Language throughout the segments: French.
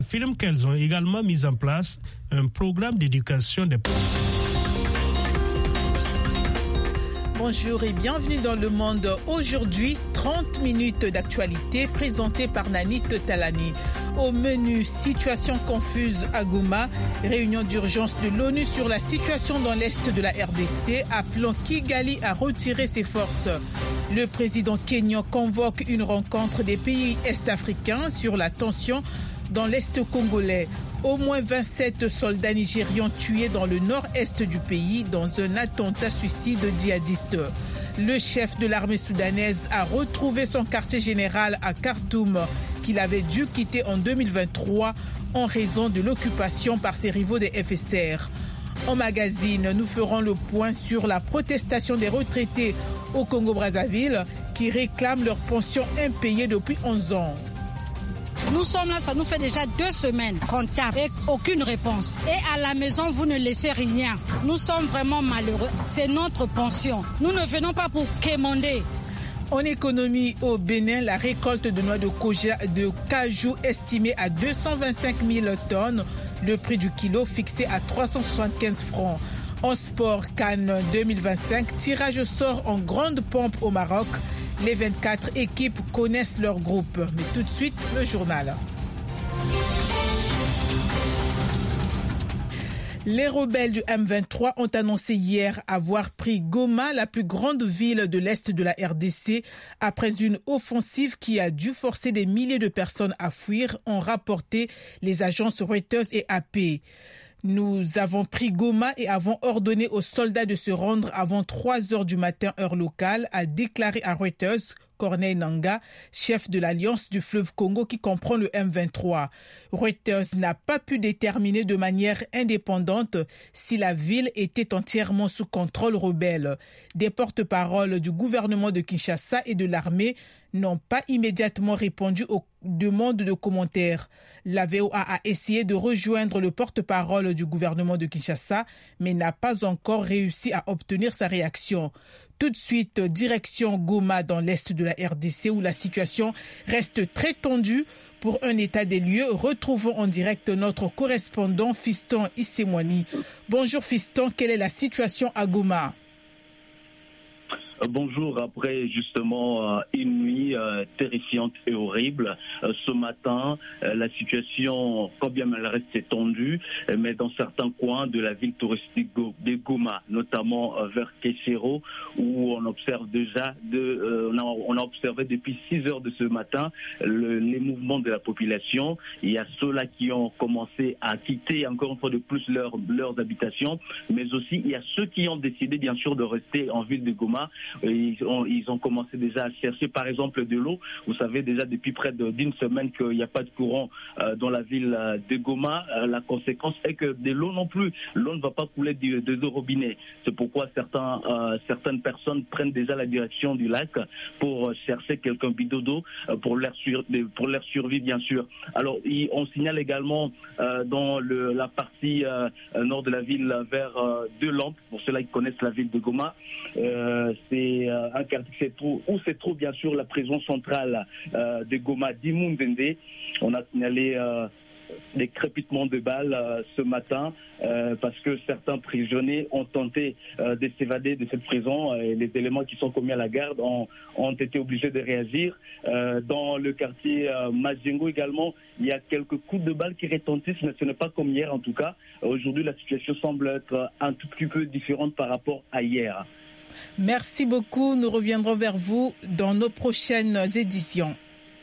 Affirment qu'elles ont également mis en place un programme d'éducation des Bonjour et bienvenue dans Le Monde. Aujourd'hui, 30 minutes d'actualité présentées par Nanit Talani. Au menu, situation confuse à Goma, réunion d'urgence de l'ONU sur la situation dans l'est de la RDC, appelant Kigali à retirer ses forces. Le président kényan convoque une rencontre des pays est-africains sur la tension dans l'est congolais. Au moins 27 soldats nigérians tués dans le nord-est du pays dans un attentat suicide djihadiste. Le chef de l'armée soudanaise a retrouvé son quartier général à Khartoum qu'il avait dû quitter en 2023 en raison de l'occupation par ses rivaux des FSR. En magazine, nous ferons le point sur la protestation des retraités au Congo-Brazzaville qui réclament leur pension impayée depuis 11 ans. Nous sommes là, ça nous fait déjà 2 semaines qu'on tape et aucune réponse. Et à la maison, vous ne laissez rien. Nous sommes vraiment malheureux. C'est notre pension. Nous ne venons pas pour quémander. En économie au Bénin, la récolte de noix de cajou estimée à 225 000 tonnes. Le prix du kilo fixé à 375 francs. En sport, Cannes 2025, tirage au sort en grande pompe au Maroc. Les 24 équipes connaissent leur groupe. Mais tout de suite, le journal. Les rebelles du M23 ont annoncé hier avoir pris Goma, la plus grande ville de l'Est de la RDC, après une offensive qui a dû forcer des milliers de personnes à fuir, ont rapporté les agences Reuters et AP. Nous avons pris Goma et avons ordonné aux soldats de se rendre avant 3 heures du matin heure locale, a déclaré à Reuters Corneille Nangaa, chef de l'Alliance du fleuve Congo qui comprend le M23. Reuters n'a pas pu déterminer de manière indépendante si la ville était entièrement sous contrôle rebelle. Des porte-paroles du gouvernement de Kinshasa et de l'armée n'ont pas immédiatement répondu aux demandes de commentaires. La VOA a essayé de rejoindre le porte-parole du gouvernement de Kinshasa, mais n'a pas encore réussi à obtenir sa réaction. Tout de suite, direction Goma dans l'est de la RDC où la situation reste très tendue. Pour un état des lieux, retrouvons en direct notre correspondant Fiston Issemwani. Bonjour Fiston, quelle est la situation à Goma ? Bonjour, après justement une nuit terrifiante et horrible, ce matin, la situation, quand bien elle reste tendue, mais dans certains coins de la ville touristique de Goma, notamment vers Keshero, où on observe déjà, on a observé depuis 6 heures de ce matin les mouvements de la population. Il y a ceux-là qui ont commencé à quitter encore une fois de plus leurs habitations, mais aussi il y a ceux qui ont décidé bien sûr de rester en ville de Goma. Ils ont commencé déjà à chercher par exemple de l'eau. Vous savez déjà depuis près d'une semaine qu'il n'y a pas de courant dans la ville de Goma. La conséquence est que de l'eau non plus, l'eau ne va pas couler de robinet. C'est pourquoi certaines personnes prennent déjà la direction du lac pour chercher quelques bidons d'eau pour leur survie bien sûr. Alors on signale également dans la partie nord de la ville vers Deux-Lampes, pour ceux-là qui connaissent la ville de Goma, c'est un quartier où se trouve bien sûr la prison centrale de Goma d'Imundende. On a signalé des crépitements de balles ce matin parce que certains prisonniers ont tenté de s'évader de cette prison et les éléments qui sont commis à la garde ont été obligés de réagir. Dans le quartier Majengo également, il y a quelques coups de balles qui retentissent, mais ce n'est pas comme hier en tout cas. Aujourd'hui, la situation semble être un tout petit peu différente par rapport à hier. Merci beaucoup. Nous reviendrons vers vous dans nos prochaines éditions.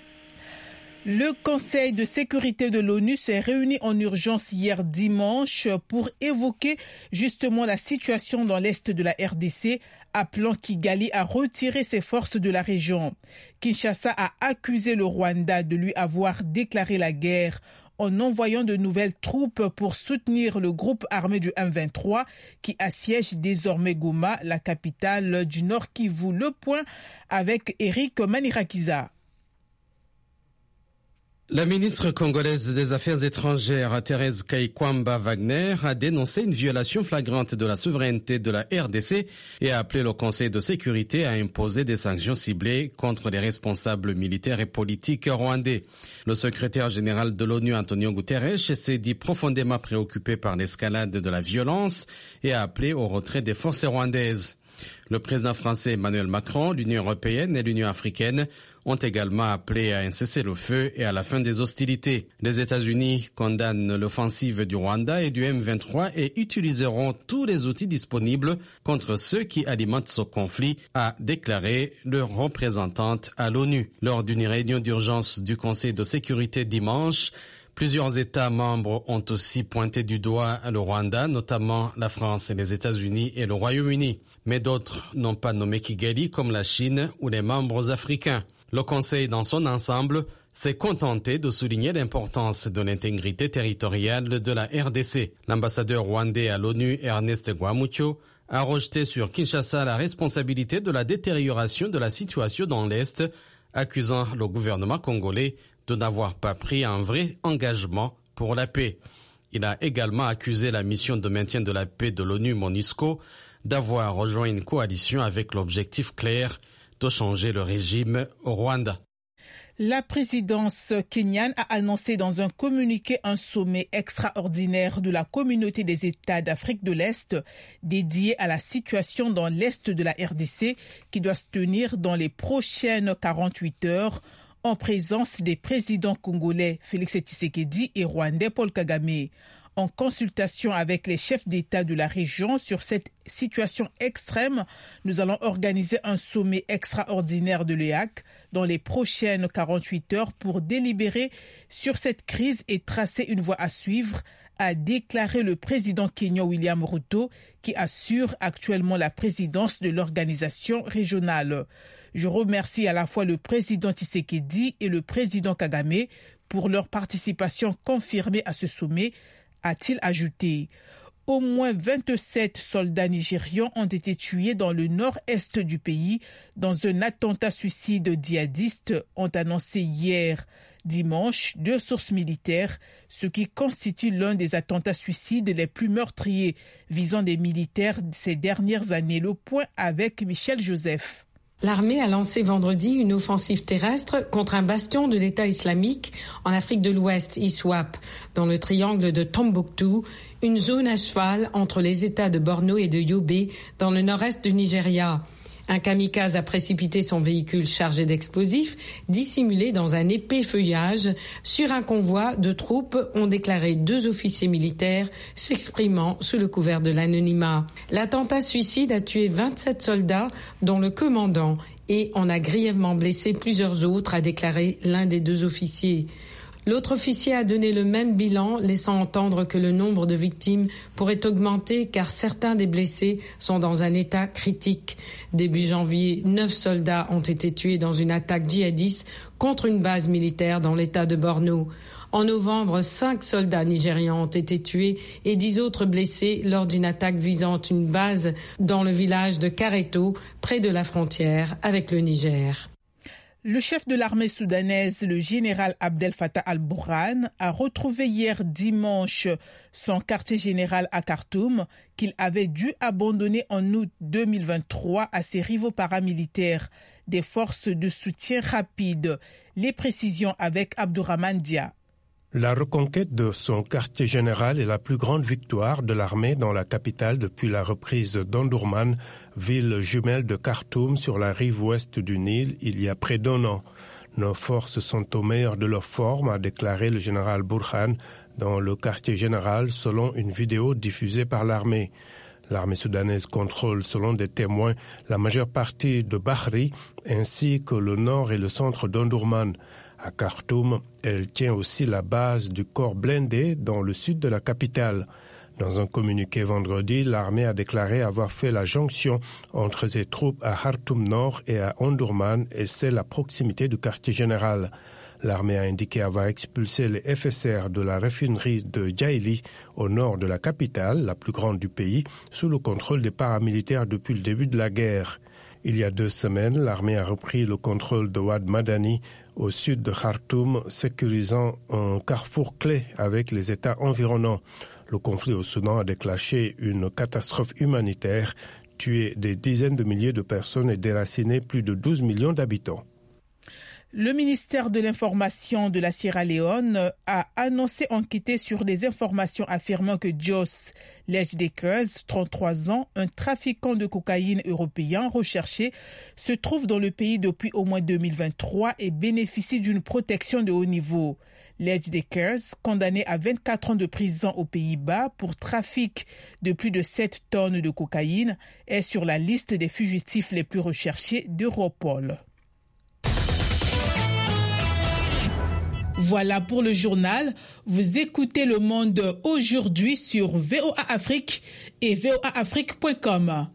Le Conseil de sécurité de l'ONU s'est réuni en urgence hier dimanche pour évoquer justement la situation dans l'est de la RDC, appelant Kigali à retirer ses forces de la région. Kinshasa a accusé le Rwanda de lui avoir déclaré la guerre en envoyant de nouvelles troupes pour soutenir le groupe armé du M23 qui assiège désormais Goma, la capitale du Nord Kivu. Le point avec Eric Manirakiza. La ministre congolaise des Affaires étrangères, Thérèse Kaikwamba Wagner, a dénoncé une violation flagrante de la souveraineté de la RDC et a appelé le Conseil de sécurité à imposer des sanctions ciblées contre les responsables militaires et politiques rwandais. Le secrétaire général de l'ONU, Antonio Guterres, s'est dit profondément préoccupé par l'escalade de la violence et a appelé au retrait des forces rwandaises. Le président français Emmanuel Macron, l'Union européenne et l'Union africaine ont également appelé à un cessez-le-feu et à la fin des hostilités. Les États-Unis condamnent l'offensive du Rwanda et du M23 et utiliseront tous les outils disponibles contre ceux qui alimentent ce conflit, a déclaré leur représentante à l'ONU. Lors d'une réunion d'urgence du Conseil de sécurité dimanche, plusieurs États membres ont aussi pointé du doigt le Rwanda, notamment la France et les États-Unis et le Royaume-Uni. Mais d'autres n'ont pas nommé Kigali, comme la Chine ou les membres africains. Le Conseil dans son ensemble s'est contenté de souligner l'importance de l'intégrité territoriale de la RDC. L'ambassadeur rwandais à l'ONU, Ernest Gwamucho, a rejeté sur Kinshasa la responsabilité de la détérioration de la situation dans l'Est, accusant le gouvernement congolais de n'avoir pas pris un vrai engagement pour la paix. Il a également accusé la mission de maintien de la paix de l'ONU MONUSCO d'avoir rejoint une coalition avec l'objectif clair de changer le régime au Rwanda. La présidence kenyane a annoncé dans un communiqué un sommet extraordinaire de la communauté des États d'Afrique de l'Est dédié à la situation dans l'Est de la RDC qui doit se tenir dans les prochaines 48 heures en présence des présidents congolais Félix Tshisekedi et rwandais Paul Kagame. En consultation avec les chefs d'État de la région sur cette situation extrême, nous allons organiser un sommet extraordinaire de l'EAC dans les prochaines 48 heures pour délibérer sur cette crise et tracer une voie à suivre, a déclaré le président kenyan William Ruto, qui assure actuellement la présidence de l'organisation régionale. Je remercie à la fois le président Tshisekedi et le président Kagame pour leur participation confirmée à ce sommet, a-t-il ajouté. Au moins 27 soldats nigérians ont été tués dans le nord-est du pays dans un attentat suicide djihadiste, ont annoncé hier dimanche 2 sources militaires, ce qui constitue l'un des attentats suicides les plus meurtriers visant des militaires ces dernières années. Le point avec Michel Joseph. L'armée a lancé vendredi une offensive terrestre contre un bastion de l'État islamique en Afrique de l'Ouest, ISWAP, dans le triangle de Tombouctou, une zone à cheval entre les États de Borno et de Yobe, dans le nord-est du Nigeria. Un kamikaze a précipité son véhicule chargé d'explosifs, dissimulé dans un épais feuillage, sur un convoi de troupes, ont déclaré 2 officiers militaires s'exprimant sous le couvert de l'anonymat. L'attentat suicide a tué 27 soldats, dont le commandant, et en a grièvement blessé plusieurs autres, a déclaré l'un des 2 officiers. L'autre officier a donné le même bilan, laissant entendre que le nombre de victimes pourrait augmenter car certains des blessés sont dans un état critique. Début janvier, 9 soldats ont été tués dans une attaque djihadiste contre une base militaire dans l'état de Borno. En novembre, 5 soldats nigérians ont été tués et 10 autres blessés lors d'une attaque visant une base dans le village de Kareto, près de la frontière avec le Niger. Le chef de l'armée soudanaise, le général Abdel Fattah al-Burhan, a retrouvé hier dimanche son quartier général à Khartoum qu'il avait dû abandonner en août 2023 à ses rivaux paramilitaires des forces de soutien rapide. Les précisions avec Abdourahmane Dia. La reconquête de son quartier général est la plus grande victoire de l'armée dans la capitale depuis la reprise d'Omdurman, ville jumelle de Khartoum sur la rive ouest du Nil, il y a près d'1 an. Nos forces sont au meilleur de leur forme, a déclaré le général Burhan dans le quartier général selon une vidéo diffusée par l'armée. L'armée soudanaise contrôle, selon des témoins, la majeure partie de Bahri ainsi que le nord et le centre d'Omdurman. À Khartoum, elle tient aussi la base du corps blindé dans le sud de la capitale. Dans un communiqué vendredi, l'armée a déclaré avoir fait la jonction entre ses troupes à Khartoum Nord et à Omdurman et celle à proximité du quartier général. L'armée a indiqué avoir expulsé les FSR de la raffinerie de Djaïli au nord de la capitale, la plus grande du pays, sous le contrôle des paramilitaires depuis le début de la guerre. Il y a 2 semaines, l'armée a repris le contrôle de Wad Madani au sud de Khartoum, sécurisant un carrefour clé avec les États environnants. Le conflit au Soudan a déclenché une catastrophe humanitaire, tué des dizaines de milliers de personnes et déraciné plus de 12 millions d'habitants. Le ministère de l'Information de la Sierra Leone a annoncé enquêter sur des informations affirmant que Jos Lejdekers, 33 ans, un trafiquant de cocaïne européen recherché, se trouve dans le pays depuis au moins 2023 et bénéficie d'une protection de haut niveau. Lejdekers, condamné à 24 ans de prison aux Pays-Bas pour trafic de plus de 7 tonnes de cocaïne, est sur la liste des fugitifs les plus recherchés d'Europol. Voilà pour le journal. Vous écoutez Le Monde aujourd'hui sur VOA Afrique et voaafrique.com.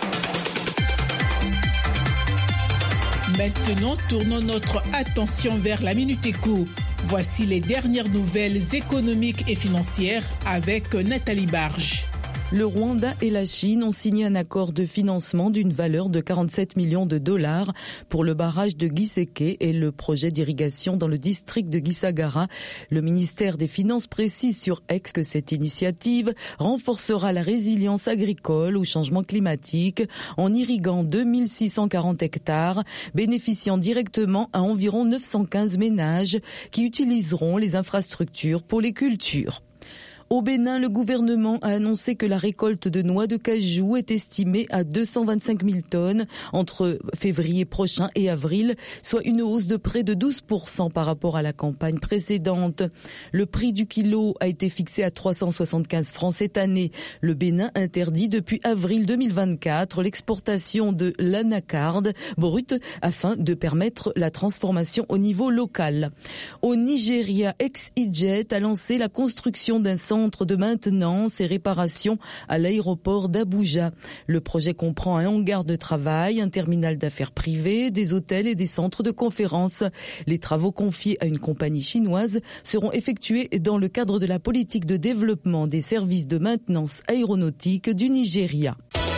Maintenant, tournons notre attention vers la Minute Éco. Voici les dernières nouvelles économiques et financières avec Nathalie Barge. Le Rwanda et la Chine ont signé un accord de financement d'une valeur de 47 millions de dollars pour le barrage de Giseke et le projet d'irrigation dans le district de Gisagara. Le ministère des Finances précise sur X que cette initiative renforcera la résilience agricole au changement climatique en irriguant 2640 hectares, bénéficiant directement à environ 915 ménages qui utiliseront les infrastructures pour les cultures. Au Bénin, le gouvernement a annoncé que la récolte de noix de cajou est estimée à 225 000 tonnes entre février prochain et avril, soit une hausse de près de 12% par rapport à la campagne précédente. Le prix du kilo a été fixé à 375 francs cette année. Le Bénin interdit depuis avril 2024 l'exportation de l'anacarde brute afin de permettre la transformation au niveau local. Au Nigeria, ExeJet a lancé la construction d'un centre de maintenance et réparation à l'aéroport d'Abuja. Le projet comprend un hangar de travail, un terminal d'affaires privé, des hôtels et des centres de conférences. Les travaux confiés à une compagnie chinoise seront effectués dans le cadre de la politique de développement des services de maintenance aéronautique du Nigeria.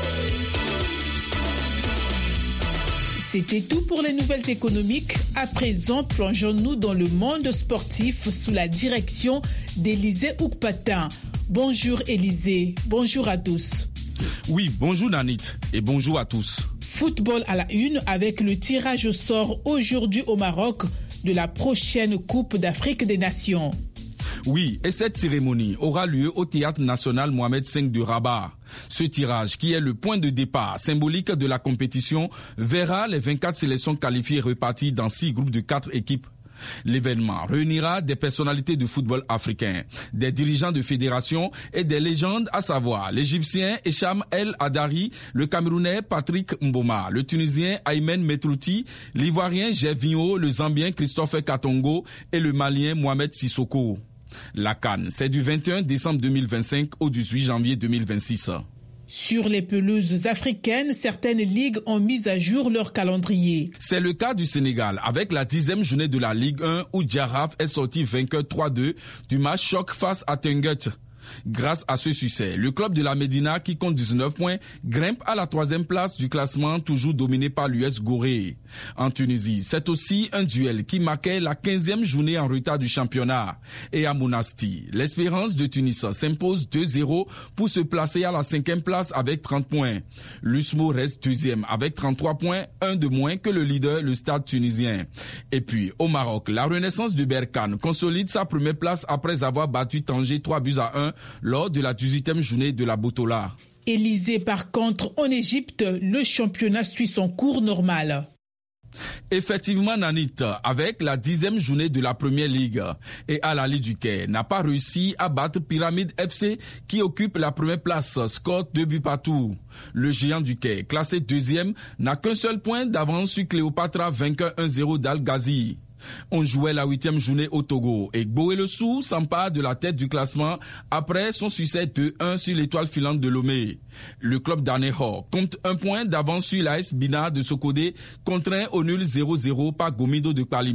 C'était tout pour les nouvelles économiques. À présent, plongeons-nous dans le monde sportif sous la direction d'Élisée Oukpatin. Bonjour Élisée, bonjour à tous. Oui, bonjour Nanit et bonjour à tous. Football à la une avec le tirage au sort aujourd'hui au Maroc de la prochaine Coupe d'Afrique des Nations. Oui, et cette cérémonie aura lieu au Théâtre national Mohamed V de Rabat. Ce tirage, qui est le point de départ symbolique de la compétition, verra les 24 sélections qualifiées reparties dans 6 groupes de 4 équipes. L'événement réunira des personnalités du football africain, des dirigeants de fédérations et des légendes, à savoir l'Égyptien Hicham El Hadari, le Camerounais Patrick Mboma, le Tunisien Aymen Metrouti, l'Ivoirien Gervinho, le Zambien Christophe Katongo et le Malien Mohamed Sissoko. La CAN, c'est du 21 décembre 2025 au 18 janvier 2026. Sur les pelouses africaines, certaines ligues ont mis à jour leur calendrier. C'est le cas du Sénégal, avec la 10e journée de la Ligue 1 où Djaraf est sorti vainqueur 3-2 du match choc face à Teungueth. Grâce à ce succès, le club de la Médina, qui compte 19 points, grimpe à la 3e place du classement, toujours dominé par l'US Gorée. En Tunisie, c'est aussi un duel qui marquait la 15e journée en retard du championnat. Et à Monastir, l'Espérance de Tunis s'impose 2-0 pour se placer à la 5e place avec 30 points. L'USMO reste 2e avec 33 points, un de moins que le leader, le Stade tunisien. Et puis, au Maroc, la Renaissance de Berkane consolide sa première place après avoir battu Tanger 3-1 lors de la 18e journée de la Botola. Élisée, par contre, en Égypte, le championnat suit son cours normal. Effectivement, Nanit, avec la 10e journée de la Première Ligue, et Al Ahly du Caire n'a pas réussi à battre Pyramide FC qui occupe la première place, score 2 buts partout. Le géant du Caire, classé 2e, n'a qu'un seul point d'avance sur Cléopatra, vainqueur 1-0 d'Al Ghazi. On jouait la 8e journée au Togo et Gboé le Sou s'empare de la tête du classement après son succès 2-1 sur l'étoile filante de Lomé. Le club d'Anéhor compte un point d'avance sur l'AS Bina de Sokodé, contraint au nul 0-0 par Gomido de Palimé.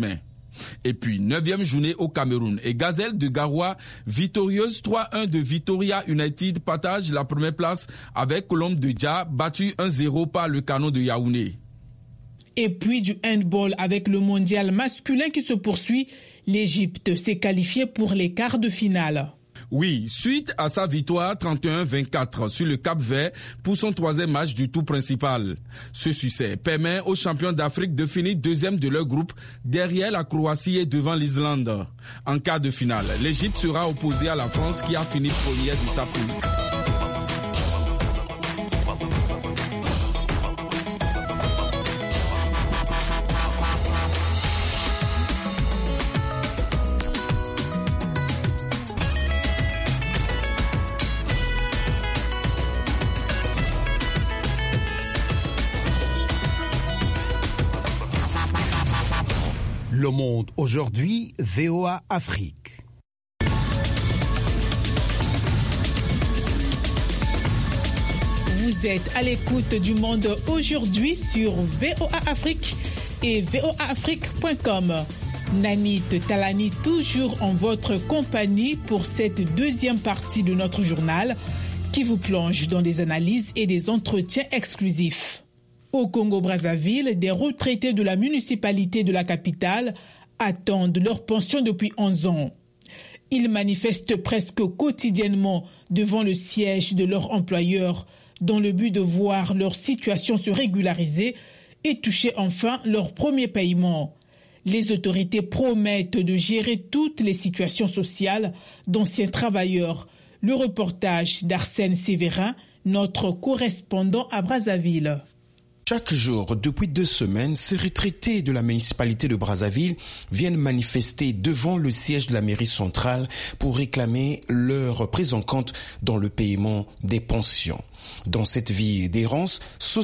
Et puis, 9e journée au Cameroun. Et Gazelle de Garoua, victorieuse 3-1 de Victoria United, partage la première place avec Colombe de Dja, battu 1-0 par le Canon de Yaoundé. Et puis du handball avec le mondial masculin qui se poursuit, l'Égypte s'est qualifiée pour les quarts de finale. Oui, suite à sa victoire 31-24 sur le Cap-Vert pour son 3e match du tour principal. Ce succès permet aux champions d'Afrique de finir 2e de leur groupe derrière la Croatie et devant l'Islande. En quart de finale, l'Égypte sera opposée à la France qui a fini première de sa poule. Le Monde aujourd'hui, VOA Afrique. Vous êtes à l'écoute du Monde aujourd'hui sur VOA Afrique et voaafrique.com. Nanit Talani toujours en votre compagnie pour cette deuxième partie de notre journal qui vous plonge dans des analyses et des entretiens exclusifs. Au Congo-Brazzaville, des retraités de la municipalité de la capitale attendent leur pension depuis 11 ans. Ils manifestent presque quotidiennement devant le siège de leur employeur dans le but de voir leur situation se régulariser et toucher enfin leur premier paiement. Les autorités promettent de gérer toutes les situations sociales d'anciens travailleurs. Le reportage d'Arsène Sévérin, notre correspondant à Brazzaville. Chaque jour, depuis 2 semaines, ces retraités de la municipalité de Brazzaville viennent manifester devant le siège de la mairie centrale pour réclamer leur prise en compte dans le paiement des pensions. Dans cette vie d'errance,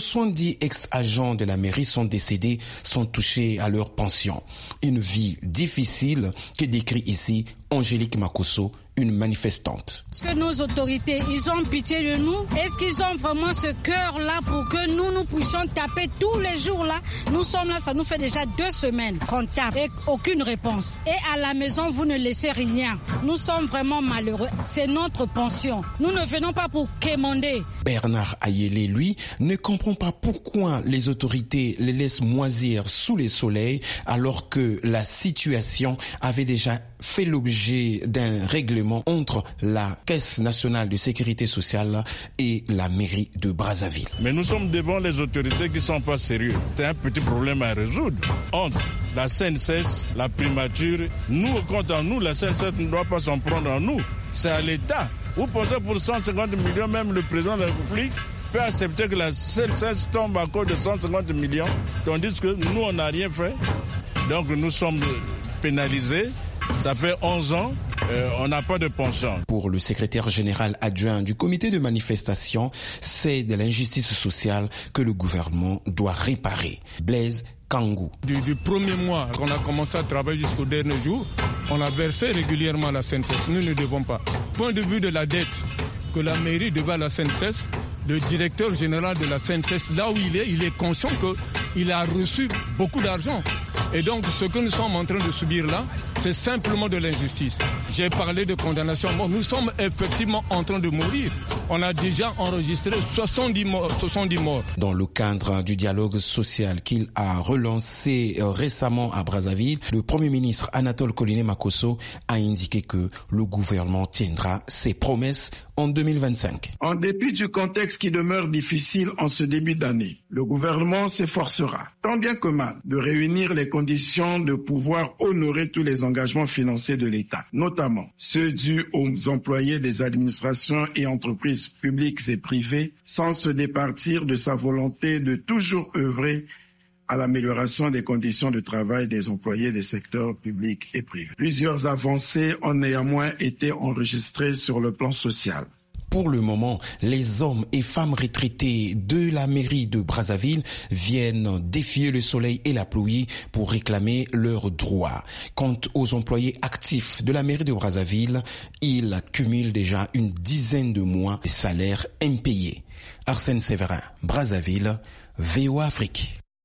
70 ex-agents de la mairie sont décédés, sont touchés à leur pension. Une vie difficile que décrit ici Angélique Makosso, une manifestante. Est-ce que nos autorités, ils ont pitié de nous? Est-ce qu'ils ont vraiment ce cœur-là pour que nous puissions taper tous les jours là? Nous sommes là, ça nous fait déjà 2 semaines qu'on tape et aucune réponse. Et à la maison, vous ne laissez rien. Nous sommes vraiment malheureux. C'est notre pension. Nous ne venons pas pour quémander. Bernard Ayélé, lui, ne comprend pas pourquoi les autorités les laissent moisir sous les soleils alors que la situation avait déjà fait l'objet d'un règlement entre la Caisse nationale de sécurité sociale et la mairie de Brazzaville. Mais nous sommes devant les autorités qui ne sont pas sérieuses. C'est un petit problème à résoudre. Entre la CNSS, la primature, nous, quant à nous, la CNSS ne doit pas s'en prendre à nous. C'est à l'État. Vous pensez pour 150 millions, même le président de la République peut accepter que la CNSS tombe à cause de 150 millions, tandis que nous, on n'a rien fait. Donc nous sommes pénalisés. Ça fait 11 ans, on n'a pas de pension. Pour le secrétaire général adjoint du comité de manifestation, c'est de l'injustice sociale que le gouvernement doit réparer. Blaise Kangou. Du premier mois qu'on a commencé à travailler jusqu'au dernier jour, on a versé régulièrement la CNSS. Nous ne devons pas. Point de vue de la dette que la mairie devait à la CNSS, le directeur général de la CNSS, là où il est conscient qu'il a reçu beaucoup d'argent. Et donc, ce que nous sommes en train de subir là, c'est simplement de l'injustice. J'ai parlé de condamnation. Bon, nous sommes effectivement en train de mourir. On a déjà enregistré 70 morts. Dans le cadre du dialogue social qu'il a relancé récemment à Brazzaville, le Premier ministre Anatole Coliné Makosso a indiqué que le gouvernement tiendra ses promesses en 2025. En dépit du contexte qui demeure difficile en ce début d'année, le gouvernement s'efforcera, tant bien que mal, de réunir les conditions de pouvoir honorer tous les engagements financiers de l'État, notamment ceux dus aux employés des administrations et entreprises publiques et privées, sans se départir de sa volonté de toujours œuvrer à l'amélioration des conditions de travail des employés des secteurs publics et privés. Plusieurs avancées ont néanmoins été enregistrées sur le plan social. Pour le moment, les hommes et femmes retraités de la mairie de Brazzaville viennent défier le soleil et la pluie pour réclamer leurs droits. Quant aux employés actifs de la mairie de Brazzaville, ils cumulent déjà une dizaine de mois de salaires impayés. Arsène Sévérin, Brazzaville, VOA Afrique.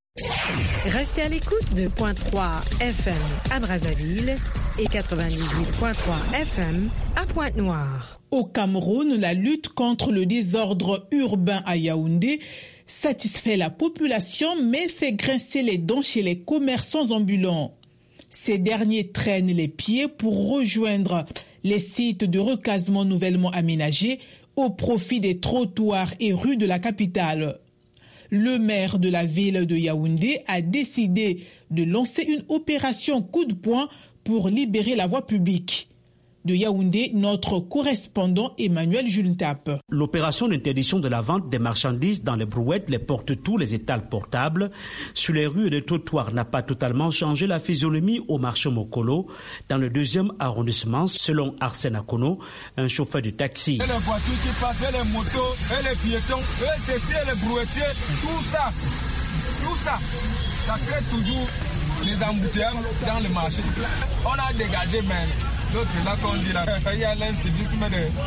Restez à l'écoute de Point 3 FM à Brazzaville et 98.3 FM à Pointe-Noire. Au Cameroun, la lutte contre le désordre urbain à Yaoundé satisfait la population mais fait grincer les dents chez les commerçants ambulants. Ces derniers traînent les pieds pour rejoindre les sites de recasement nouvellement aménagés au profit des trottoirs et rues de la capitale. Le maire de la ville de Yaoundé a décidé de lancer une opération coup de poing pour libérer la voie publique. De Yaoundé, notre correspondant Emmanuel Juntap. L'opération d'interdiction de la vente des marchandises dans les brouettes, les porte-tout, les étals portables sur les rues et les trottoirs n'a pas totalement changé la physionomie au marché Mokolo dans le 2e arrondissement, selon Arsène Akono, un chauffeur de taxi. Et les voitures qui passent, et les motos, et les piétons, et ceci, et les brouettiers, tout ça crée toujours les embouteillages dans le marché. On a dégagé, mais l'autre là qu'on dit là, il y a l'incivisme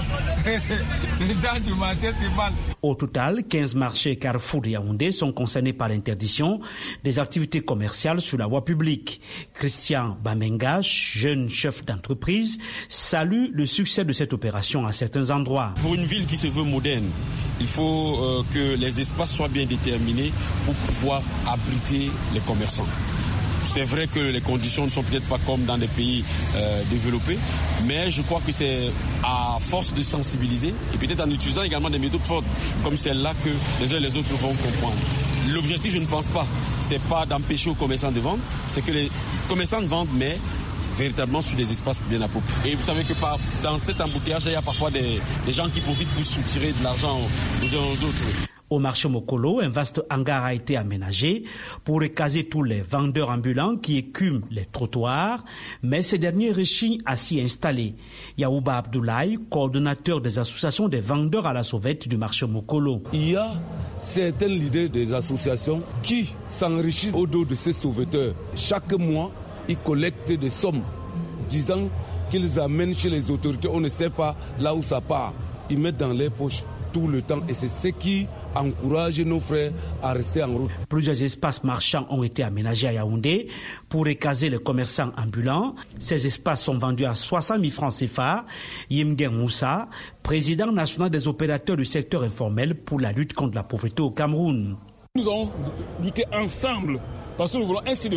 des gens du marché, c'est mal. Au total, 15 marchés Carrefour de Yaoundé sont concernés par l'interdiction des activités commerciales sur la voie publique. Christian Bamenga, jeune chef d'entreprise, salue le succès de cette opération à certains endroits. Pour une ville qui se veut moderne, il faut que les espaces soient bien déterminés pour pouvoir abriter les commerçants. C'est vrai que les conditions ne sont peut-être pas comme dans des pays développés, mais je crois que c'est à force de sensibiliser et peut-être en utilisant également des méthodes fortes comme celle-là que les uns et les autres vont comprendre. L'objectif, je ne pense pas, c'est pas d'empêcher aux commerçants de vendre, c'est que les commerçants vendent, mais véritablement sur des espaces bien appropriés. Et vous savez que dans cet embouteillage, il y a parfois des gens qui profitent pour soutirer de l'argent aux uns aux autres. Au marché Mokolo, un vaste hangar a été aménagé pour recaser tous les vendeurs ambulants qui écument les trottoirs, mais ces derniers rechignent à s'y installer. Yaouba Abdoulaye, coordonnateur des associations des vendeurs à la sauvette du marché Mokolo. Il y a certains leaders des associations qui s'enrichissent au dos de ces sauveteurs. Chaque mois, ils collectent des sommes disant qu'ils amènent chez les autorités. On ne sait pas là où ça part. Ils mettent dans les poches tout le temps et c'est ce qui encourage nos frères à rester en route. Plusieurs espaces marchands ont été aménagés à Yaoundé pour recaser les commerçants ambulants. Ces espaces sont vendus à 60 000 francs CFA. Yimgen Moussa, président national des opérateurs du secteur informel pour la lutte contre la pauvreté au Cameroun. Nous allons lutter ensemble parce que nous voulons un site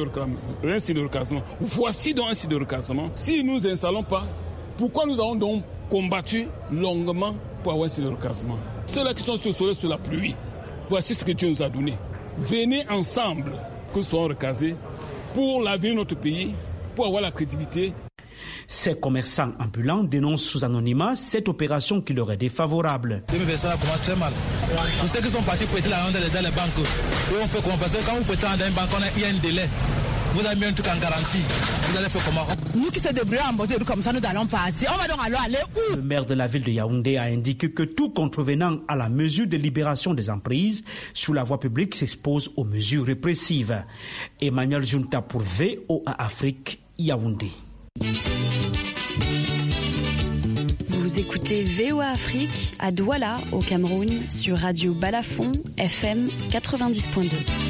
de recasement. Voici donc un site de recasement. Si nous n'installons pas, pourquoi nous avons donc combattu longuement pour avoir un site de recasement? Ceux-là qui sont sur le soleil, sur la pluie, voici ce que Dieu nous a donné. Venez ensemble, que nous soyons recasés, pour laver notre pays, pour avoir la crédibilité. Ces commerçants ambulants dénoncent sous anonymat cette opération qui leur est défavorable. 2021 commence très mal. Pour ceux qui sont partis prêter l'argent dans les banques, eux on fait comment? Parce que quand vous prêtez dans une banque, il y a un délai. Vous avez mis un truc en garantie. Vous allez faire comment? Nous qui se débrouillons en mode comme ça, nous allons partir. On va donc alors aller où? Le maire de la ville de Yaoundé a indiqué que tout contrevenant à la mesure de libération des emprises sur la voie publique s'expose aux mesures répressives. Emmanuel Junta pour VOA Afrique, Yaoundé. Vous écoutez VOA Afrique à Douala, au Cameroun, sur Radio Balafon, FM 90.2.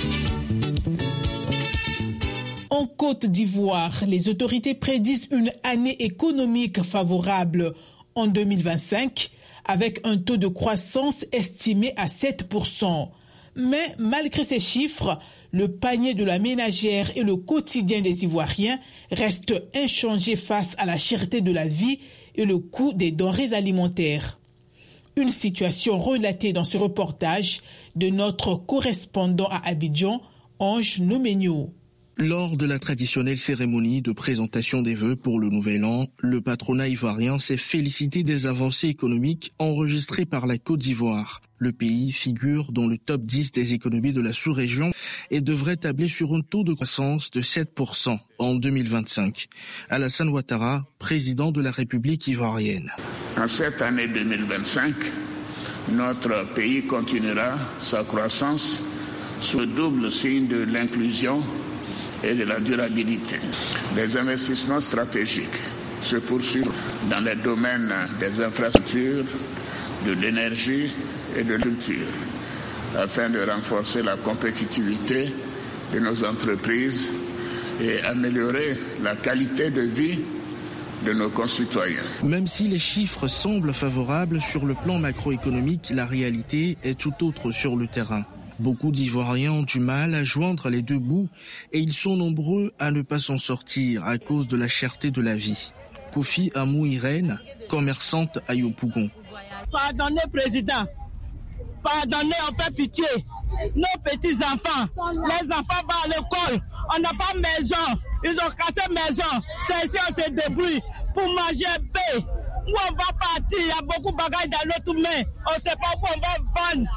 En Côte d'Ivoire, les autorités prédisent une année économique favorable en 2025, avec un taux de croissance estimé à 7%. Mais malgré ces chiffres, le panier de la ménagère et le quotidien des Ivoiriens restent inchangés face à la cherté de la vie et le coût des denrées alimentaires. Une situation relatée dans ce reportage de notre correspondant à Abidjan, Ange Nomenio. Lors de la traditionnelle cérémonie de présentation des vœux pour le nouvel an, le patronat ivoirien s'est félicité des avancées économiques enregistrées par la Côte d'Ivoire. Le pays figure dans le top 10 des économies de la sous-région et devrait tabler sur un taux de croissance de 7% en 2025. Alassane Ouattara, président de la République ivoirienne. En cette année 2025, notre pays continuera sa croissance sous le double signe de l'inclusion et de la durabilité. Les investissements stratégiques se poursuivent dans les domaines des infrastructures, de l'énergie et de la culture, afin de renforcer la compétitivité de nos entreprises et améliorer la qualité de vie de nos concitoyens. Même si les chiffres semblent favorables sur le plan macroéconomique, la réalité est tout autre sur le terrain. Beaucoup d'Ivoiriens ont du mal à joindre les deux bouts et ils sont nombreux à ne pas s'en sortir à cause de la cherté de la vie. Kofi Amou Irène, commerçante à Yopougon. Pardonnez, président. Pardonnez, on fait pitié. Nos petits-enfants, les enfants vont à l'école. On n'a pas de maison. Ils ont cassé maison. C'est ici on se débrouille pour manger paix. Où on va partir, il y a beaucoup de bagages dans l'autre main. On ne sait pas où on va vendre.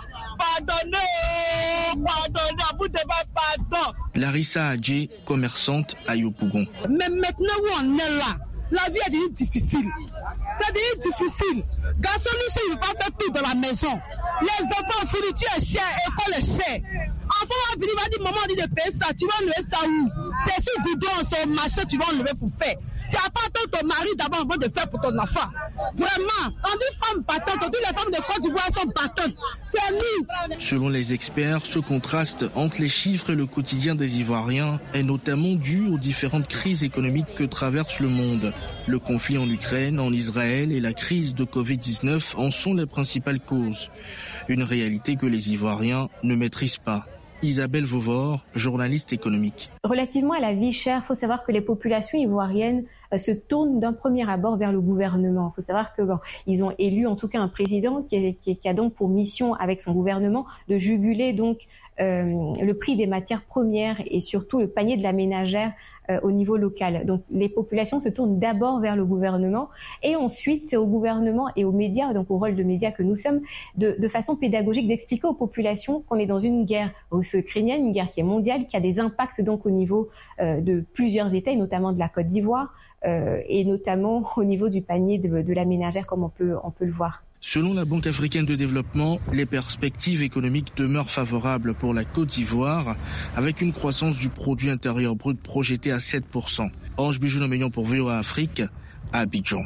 Pardonnez, pardonnez, vous devez pardon. Larissa Adjé, commerçante à Yopougon. Mais maintenant où on est là, la vie est devenue difficile. C'est devenu difficile. Garçon, lui, il ne va pas faire tout dans la maison. Les enfants, fourniture est chère, école est chère. Enfant va venir, va dire, maman, on dit de payer ça. Tu vas enlever ça où? C'est sur Goudron, sur le marché, tu vas enlever pour faire. Tu n'as pas ton mari d'abord avant de faire pour ton enfant. Vraiment, on dit femmes battantes, on dit les femmes de Côte d'Ivoire sont battantes. C'est nous. Selon les experts, ce contraste entre les chiffres et le quotidien des Ivoiriens est notamment dû aux différentes crises économiques que traverse le monde. Le conflit en Ukraine, en Israël et la crise de Covid-19 en sont les principales causes. Une réalité que les Ivoiriens ne maîtrisent pas. Isabelle Vauvor, journaliste économique. Relativement à la vie chère, il faut savoir que les populations ivoiriennes se tournent d'un premier abord vers le gouvernement. Il faut savoir que ils ont élu en tout cas un président qui a donc pour mission avec son gouvernement de juguler donc le prix des matières premières et surtout le panier de la ménagère au niveau local. Donc les populations se tournent d'abord vers le gouvernement et ensuite au gouvernement et aux médias, donc au rôle de médias que nous sommes, de façon pédagogique d'expliquer aux populations qu'on est dans une guerre ukrainienne, une guerre qui est mondiale, qui a des impacts donc au niveau de plusieurs États, et notamment de la Côte d'Ivoire et notamment au niveau du panier de la ménagère comme on peut le voir. Selon la Banque africaine de développement, les perspectives économiques demeurent favorables pour la Côte d'Ivoire, avec une croissance du produit intérieur brut projetée à 7%. Ange Bijou-Nomignon pour VOA Afrique, à Abidjan.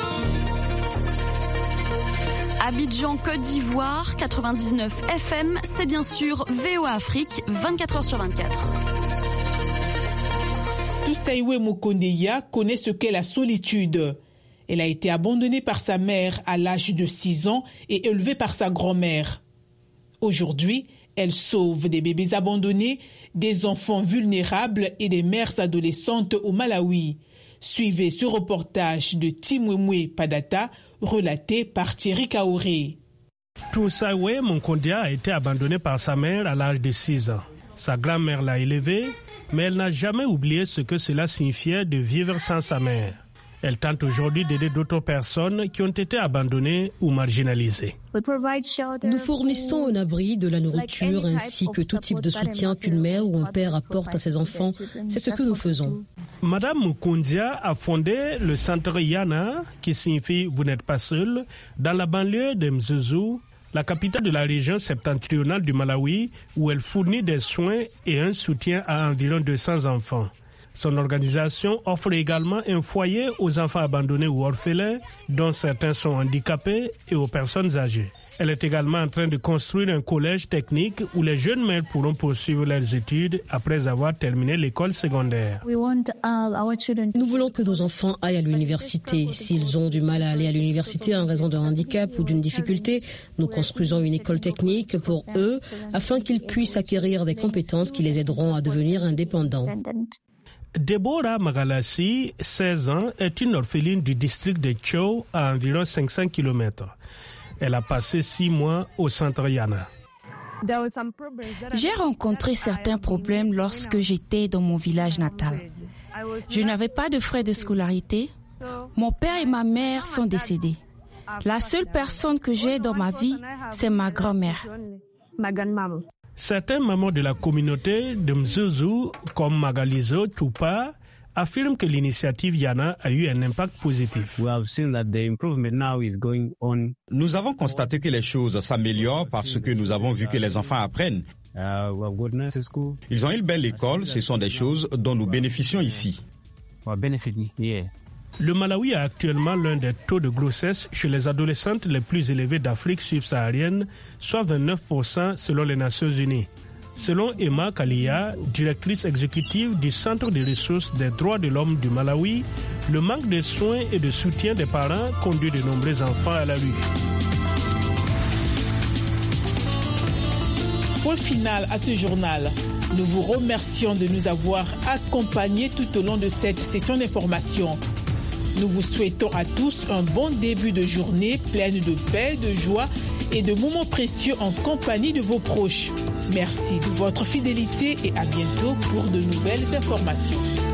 Abidjan, Côte d'Ivoire, 99 FM, c'est bien sûr VOA Afrique, 24h/24. Toussaïwe Mokondeya connaît ce qu'est la solitude. Elle a été abandonnée par sa mère à l'âge de 6 ans et élevée par sa grand-mère. Aujourd'hui, elle sauve des bébés abandonnés, des enfants vulnérables et des mères adolescentes au Malawi. Suivez ce reportage de Timwemwe Padata, relaté par Thierry Kaoré. Toussaïwe Mokondeya a été abandonnée par sa mère à l'âge de 6 ans. Sa grand-mère l'a élevée, mais elle n'a jamais oublié ce que cela signifiait de vivre sans sa mère. Elle tente aujourd'hui d'aider d'autres personnes qui ont été abandonnées ou marginalisées. Nous fournissons un abri, de la nourriture ainsi que tout type de soutien qu'une mère ou un père apporte à ses enfants. C'est ce que nous faisons. Madame Mukundia a fondé le centre Yana, qui signifie « Vous n'êtes pas seul », dans la banlieue de Mzuzu, la capitale de la région septentrionale du Malawi, où elle fournit des soins et un soutien à environ 200 enfants. Son organisation offre également un foyer aux enfants abandonnés ou orphelins, dont certains sont handicapés, et aux personnes âgées. Elle est également en train de construire un collège technique où les jeunes mères pourront poursuivre leurs études après avoir terminé l'école secondaire. Nous voulons que nos enfants aillent à l'université. S'ils ont du mal à aller à l'université en raison d'un handicap ou d'une difficulté, nous construisons une école technique pour eux afin qu'ils puissent acquérir des compétences qui les aideront à devenir indépendants. Deborah Magalassi, 16 ans, est une orpheline du district de Tchou à environ 500 km. Elle a passé 6 mois au centre Yana. J'ai rencontré certains problèmes lorsque j'étais dans mon village natal. Je n'avais pas de frais de scolarité. Mon père et ma mère sont décédés. La seule personne que j'ai dans ma vie, c'est ma grand-mère. Certaines mamans de la communauté de Mzuzu, comme Magalizo Tupa, affirment que l'initiative Yana a eu un impact positif. Nous avons constaté que les choses s'améliorent parce que nous avons vu que les enfants apprennent. Ils ont une belle école, ce sont des choses dont nous bénéficions ici. Le Malawi a actuellement l'un des taux de grossesse chez les adolescentes les plus élevés d'Afrique subsaharienne, soit 29% selon les Nations Unies. Selon Emma Kalia, directrice exécutive du Centre des ressources des droits de l'homme du Malawi, le manque de soins et de soutien des parents conduit de nombreux enfants à la rue. Pour le final à ce journal, nous vous remercions de nous avoir accompagnés tout au long de cette session d'information. Nous vous souhaitons à tous un bon début de journée pleine de paix, de joie et de moments précieux en compagnie de vos proches. Merci de votre fidélité et à bientôt pour de nouvelles informations.